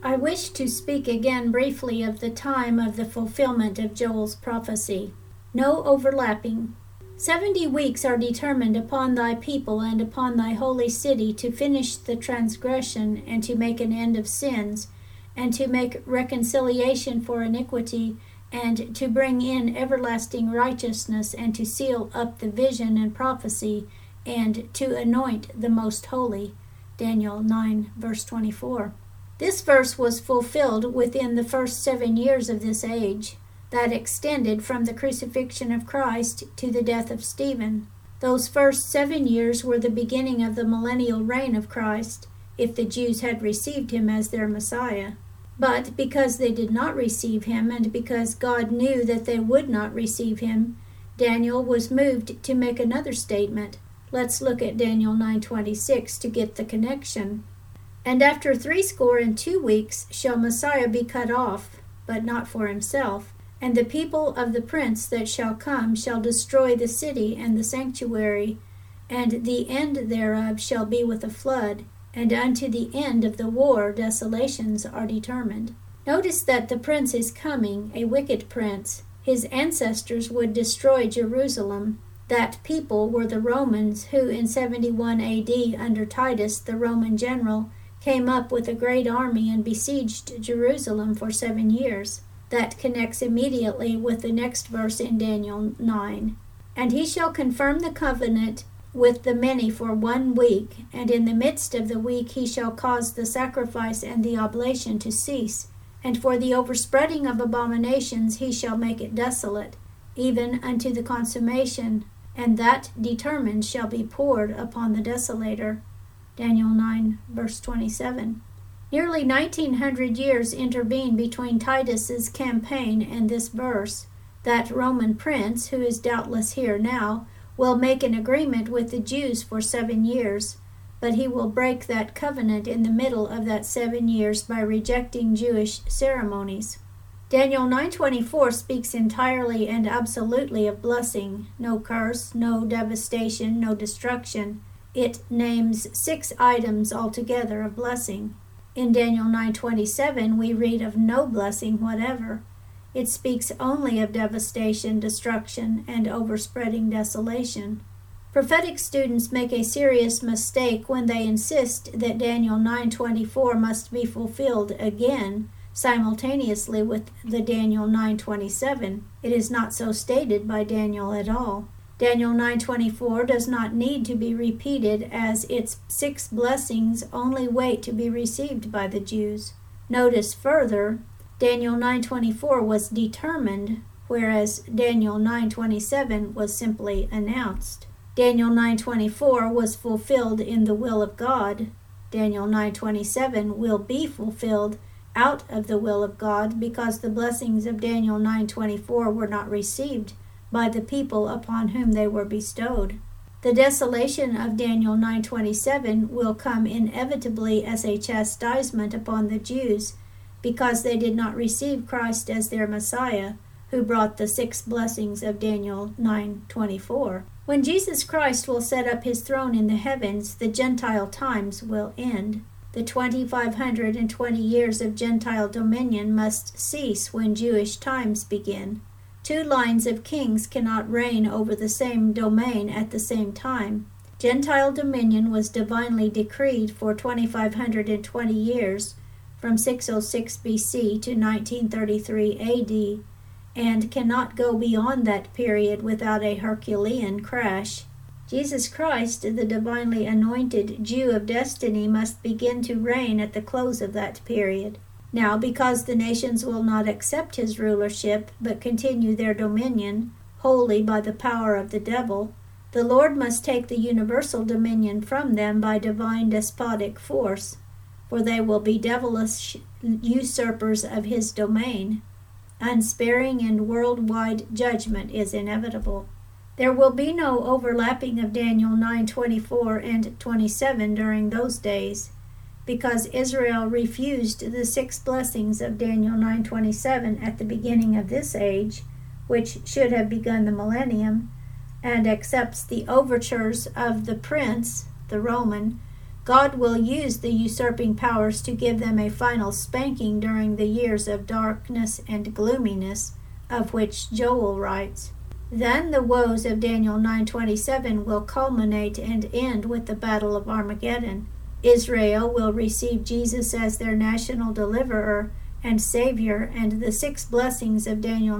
I wish to speak again briefly of the time of the fulfillment of Joel's prophecy. No overlapping. 70 weeks are determined upon thy people and upon thy holy city to finish the transgression and to make an end of sins, and to make reconciliation for iniquity, and to bring in everlasting righteousness, and to seal up the vision and prophecy, and to anoint the most holy. Daniel 9, verse 24. This verse was fulfilled within the first 7 years of this age, that extended from the crucifixion of Christ to the death of Stephen. Those first 7 years were the beginning of the millennial reign of Christ, if the Jews had received him as their Messiah. But because they did not receive him, and because God knew that they would not receive him, Daniel was moved to make another statement. Let's look at Daniel 9:26 to get the connection. And after 62 weeks shall Messiah be cut off, but not for himself. And the people of the prince that shall come shall destroy the city and the sanctuary, and the end thereof shall be with a flood, and unto the end of the war desolations are determined. Notice that the prince is coming, a wicked prince. His ancestors would destroy Jerusalem. That people were the Romans, who in 71 AD under Titus, the Roman general, came up with a great army and besieged Jerusalem for 7 years. That connects immediately with the next verse in Daniel 9. And he shall confirm the covenant with the many for 1 week, and in the midst of the week he shall cause the sacrifice and the oblation to cease. And for the overspreading of abominations he shall make it desolate, even unto the consummation, and that determined shall be poured upon the desolator. Daniel 9, verse 27. Nearly 1900 years intervene between Titus's campaign and this verse. That Roman prince, who is doubtless here now, will make an agreement with the Jews for 7 years, but he will break that covenant in the middle of that 7 years by rejecting Jewish ceremonies. Daniel 9:24 speaks entirely and absolutely of blessing, no curse, no devastation, no destruction. It names 6 items altogether of blessing. In Daniel 9:27, we read of no blessing whatever. It speaks only of devastation, destruction, and overspreading desolation. Prophetic students make a serious mistake when they insist that Daniel 9:24 must be fulfilled again, simultaneously with the Daniel 9:27. It is not so stated by Daniel at all. Daniel 9:24 does not need to be repeated, as its 6 blessings only wait to be received by the Jews. Notice further, Daniel 9:24 was determined, whereas Daniel 9:27 was simply announced. Daniel 9:24 was fulfilled in the will of God. Daniel 9:27 will be fulfilled out of the will of God, because the blessings of Daniel 9:24 were not received by the people upon whom they were bestowed. The desolation of Daniel 9:27 will come inevitably as a chastisement upon the Jews, because they did not receive Christ as their Messiah, who brought the 6 blessings of Daniel 9:24. When Jesus Christ will set up his throne in the heavens, the Gentile times will end. The 2,520 years of Gentile dominion must cease when Jewish times begin. 2 lines of kings cannot reign over the same domain at the same time. Gentile dominion was divinely decreed for 2,520 years, from 606 BC to 1933 AD, and cannot go beyond that period without a Herculean crash. Jesus Christ, the divinely anointed Jew of destiny, must begin to reign at the close of that period. Now, because the nations will not accept his rulership, but continue their dominion, wholly by the power of the devil, the Lord must take the universal dominion from them by divine despotic force, for they will be devilish usurpers of his domain. Unsparing and worldwide judgment is inevitable. There will be no overlapping of Daniel 9:24 and 27 during those days, because Israel refused the 6 blessings of Daniel 9:27 at the beginning of this age, which should have begun the millennium, and accepts the overtures of the prince, the Roman, God will use the usurping powers to give them a final spanking during the years of darkness and gloominess, of which Joel writes. Then the woes of Daniel 9:27 will culminate and end with the Battle of Armageddon. Israel will receive Jesus as their national deliverer and Savior, and the 6 blessings of Daniel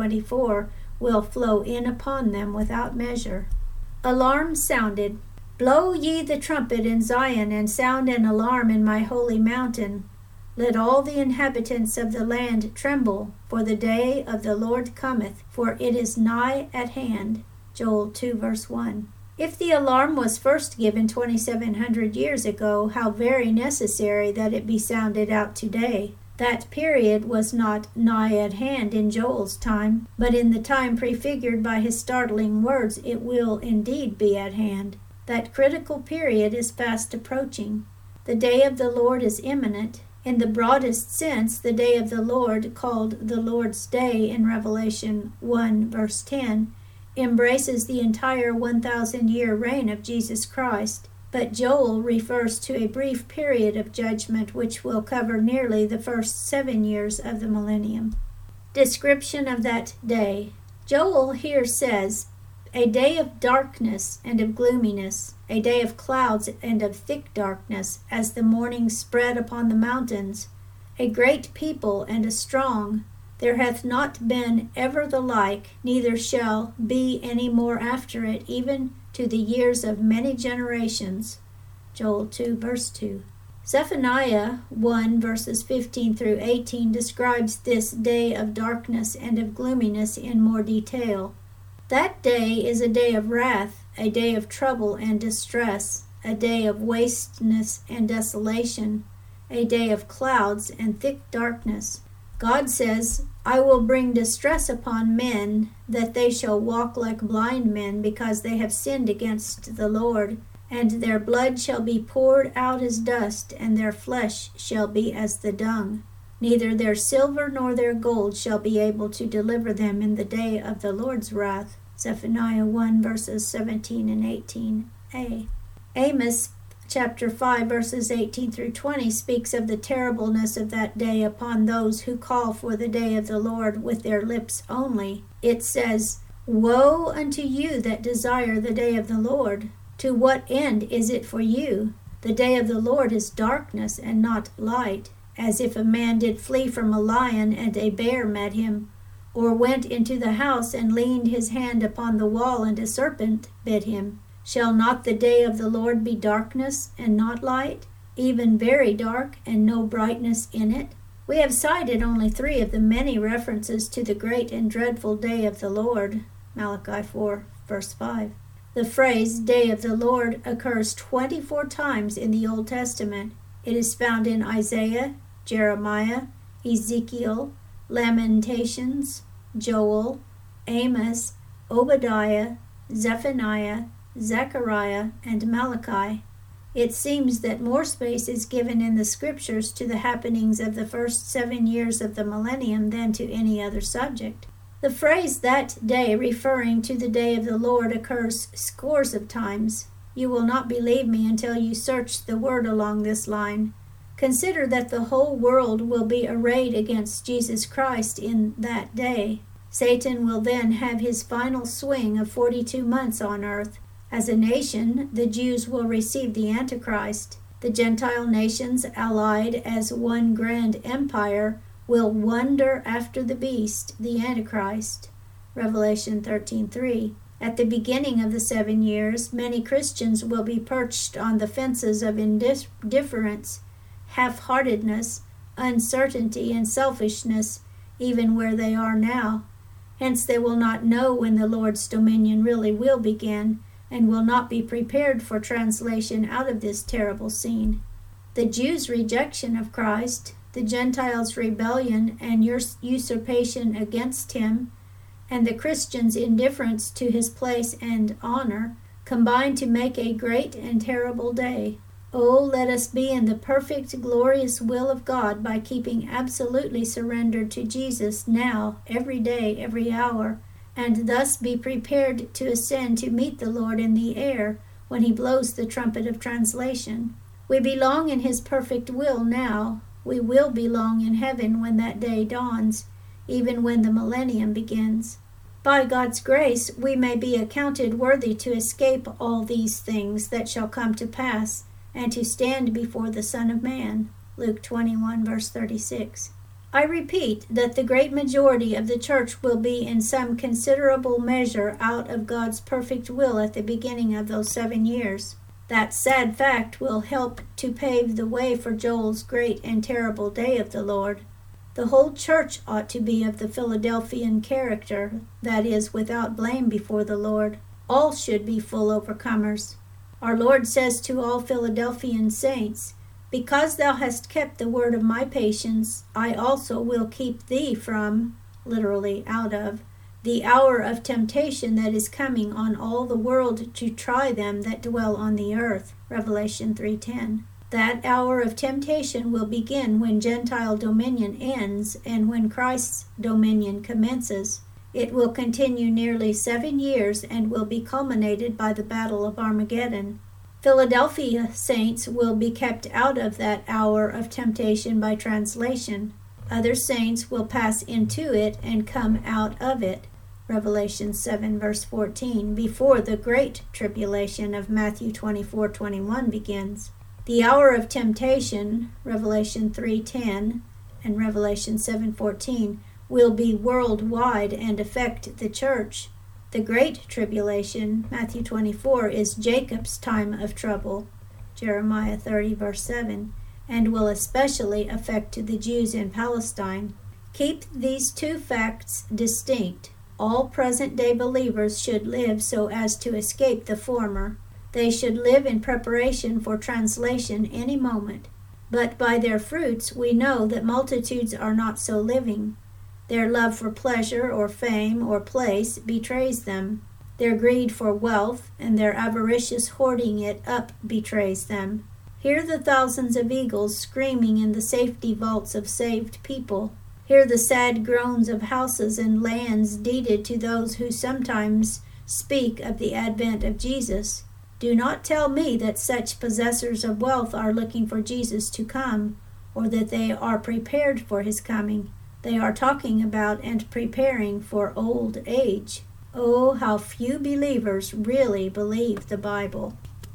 9:24 will flow in upon them without measure. Alarm sounded. Blow ye the trumpet in Zion, and sound an alarm in my holy mountain. Let all the inhabitants of the land tremble, for the day of the Lord cometh, for it is nigh at hand. Joel 2 verse 1. If the alarm was first given 2,700 years ago, how very necessary that it be sounded out today. That period was not nigh at hand in Joel's time, but in the time prefigured by his startling words it will indeed be at hand. That critical period is fast approaching. The day of the Lord is imminent. In the broadest sense, the day of the Lord, called the Lord's Day in Revelation 1 verse 10, embraces the entire 1,000-year reign of Jesus Christ, but Joel refers to a brief period of judgment which will cover nearly the first 7 years of the millennium. Description of that day. Joel here says, a day of darkness and of gloominess, a day of clouds and of thick darkness, as the morning spread upon the mountains, a great people and a strong. There hath not been ever the like, neither shall be any more after it, even to the years of many generations. Joel 2 verse 2. Zephaniah 1 verses 15 through 18 describes this day of darkness and of gloominess in more detail. That day is a day of wrath, a day of trouble and distress, a day of wasteness and desolation, a day of clouds and thick darkness. God says, I will bring distress upon men, that they shall walk like blind men, because they have sinned against the Lord. And their blood shall be poured out as dust, and their flesh shall be as the dung. Neither their silver nor their gold shall be able to deliver them in the day of the Lord's wrath. Zephaniah 1 verses 17 and 18a. Amos chapter 5 verses 18 through 20 speaks of the terribleness of that day upon those who call for the day of the Lord with their lips only. It says, Woe unto you that desire the day of the Lord! To what end is it for you? The day of the Lord is darkness and not light, as if a man did flee from a lion and a bear met him, or went into the house and leaned his hand upon the wall and a serpent bit him. Shall not the day of the Lord be darkness and not light, even very dark and no brightness in it? We have cited only 3 of the many references to the great and dreadful day of the Lord. Malachi 4 verse 5. The phrase day of the Lord occurs 24 times in the Old Testament. It is found in Isaiah, Jeremiah, Ezekiel, Lamentations, Joel, Amos, Obadiah, Zephaniah, Zechariah, and Malachi. It seems that more space is given in the scriptures to the happenings of the first 7 years of the millennium than to any other subject. The phrase that day referring to the day of the Lord occurs scores of times. You will not believe me until you search the word along this line. Consider that the whole world will be arrayed against Jesus Christ in that day. Satan will then have his final swing of 42 months on earth. As a nation, the Jews will receive the Antichrist. The Gentile nations, allied as one grand empire, will wander after the beast, the Antichrist. Revelation 13:3. At the beginning of the 7 years, many Christians will be perched on the fences of indifference, half-heartedness, uncertainty, and selfishness, even where they are now. Hence they will not know when the Lord's dominion really will begin, and will not be prepared for translation out of this terrible scene. The Jews' rejection of Christ, the Gentiles' rebellion and usurpation against him, and the Christians' indifference to his place and honor combine to make a great and terrible day. Oh, let us be in the perfect, glorious will of God by keeping absolutely surrendered to Jesus now, every day, every hour, and thus be prepared to ascend to meet the Lord in the air when he blows the trumpet of translation. We belong in his perfect will now. We will belong in heaven when that day dawns, even when the millennium begins. By God's grace, we may be accounted worthy to escape all these things that shall come to pass, and to stand before the Son of Man. Luke 21, verse 36. I repeat that the great majority of the church will be in some considerable measure out of God's perfect will at the beginning of those 7 years. That sad fact will help to pave the way for Joel's great and terrible day of the Lord. The whole church ought to be of the Philadelphian character, that is, without blame before the Lord. All should be full overcomers. Our Lord says to all Philadelphian saints, "Because thou hast kept the word of my patience, I also will keep thee from," literally out of, "the hour of temptation that is coming on all the world to try them that dwell on the earth." Revelation 3:10. That hour of temptation will begin when Gentile dominion ends and when Christ's dominion commences. It will continue nearly 7 years and will be culminated by the Battle of Armageddon. Philadelphia saints will be kept out of that hour of temptation by translation. Other saints will pass into it and come out of it. Revelation 7, verse 14, before the great tribulation of Matthew 24:21 begins. The hour of temptation, Revelation 3:10 and Revelation 7:14, will be worldwide and affect the church. The great tribulation, Matthew 24, is Jacob's time of trouble, Jeremiah 30, verse 7, and will especially affect the Jews in Palestine. Keep these two facts distinct. All present-day believers should live so as to escape the former. They should live in preparation for translation any moment. But by their fruits we know that multitudes are not so living. Their love for pleasure or fame or place betrays them. Their greed for wealth and their avaricious hoarding it up betrays them. Hear the thousands of eagles screaming in the safety vaults of saved people. Hear the sad groans of houses and lands deeded to those who sometimes speak of the advent of Jesus. Do not tell me that such possessors of wealth are looking for Jesus to come, or that they are prepared for his coming. They are talking about and preparing for old age. Oh, how few believers really believe the Bible.